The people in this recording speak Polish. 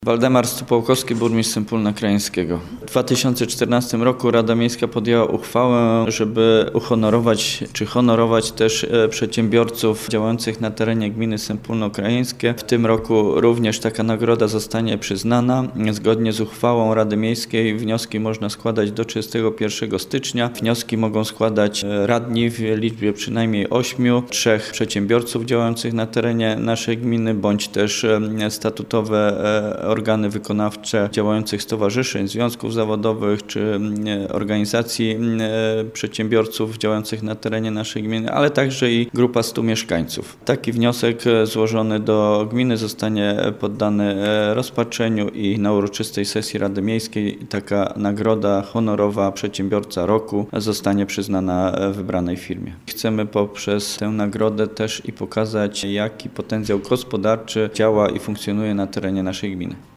Waldemar Stupołkowski, burmistrz Sępólna Krajeńskiego. W 2014 roku Rada Miejska podjęła uchwałę, żeby uhonorować czy honorować też przedsiębiorców działających na terenie gminy Sępólno-Krajeńskie. W tym roku również taka nagroda zostanie przyznana. Zgodnie z uchwałą Rady Miejskiej wnioski można składać do 31 stycznia. Wnioski mogą składać radni w liczbie przynajmniej 8, 3 przedsiębiorców działających na terenie naszej gminy, bądź też statutowe organy wykonawcze działających stowarzyszeń, związków zawodowych czy organizacji przedsiębiorców działających na terenie naszej gminy, ale także i grupa 100 mieszkańców. Taki wniosek złożony do gminy zostanie poddany rozpatrzeniu i na uroczystej sesji Rady Miejskiej taka nagroda honorowa Przedsiębiorca Roku zostanie przyznana wybranej firmie. Chcemy poprzez tę nagrodę też i pokazać, jaki potencjał gospodarczy działa i funkcjonuje na terenie naszej gminy.